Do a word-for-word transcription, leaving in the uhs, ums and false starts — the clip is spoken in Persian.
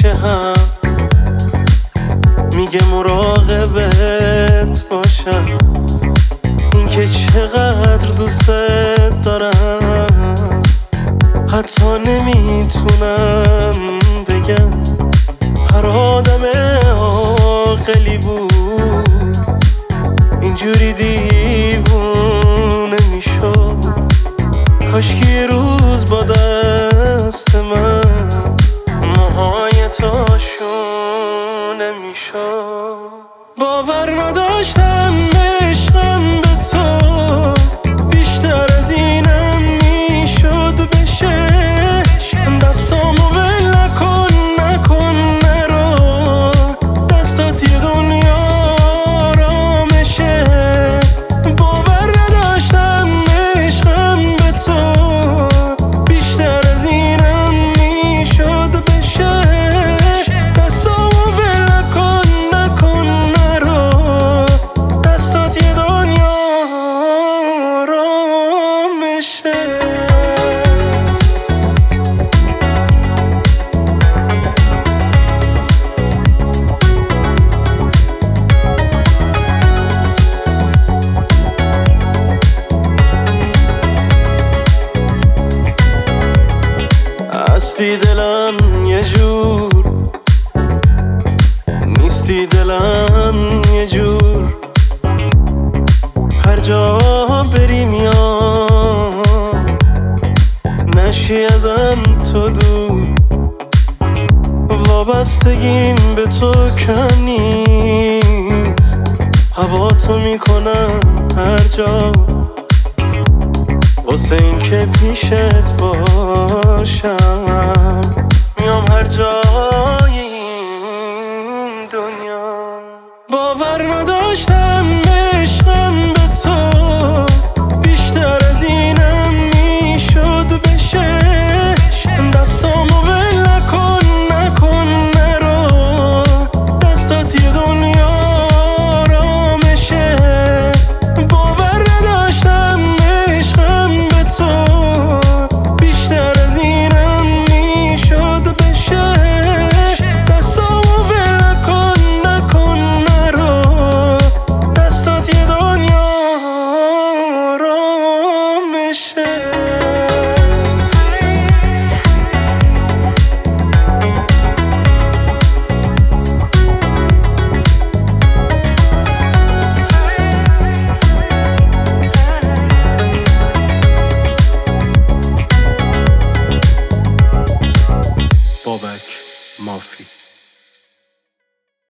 همیشه هم میگه مراقبت باشم، این که چقدر دوست دارم حتی نمیتونم بگم. هر آدم عاقلی بود اینجوری دیوونه میشد، کاش که یه روز با دست من موهای تو شونه میشد. باور نداشتم عشقم به تو بیشتر از اینم میشد بشه. دستامو ول نکن نکن نرو، دستات یه دنیا آرامشه. باور نداشتم عشقم به تو بیشتر از اینم میشد بشه. دستامو ول نکن نکن نرو، دستات یه دنیا آرامشه. هستی دلم یه جور، نیستی دلم یه جور. هر جا بری میام، نشی ازم تو دور. وابستگیم به تو کم نیست، هوا تو میکنم هر جا، واسه این که پیشت باشم میام هر جا.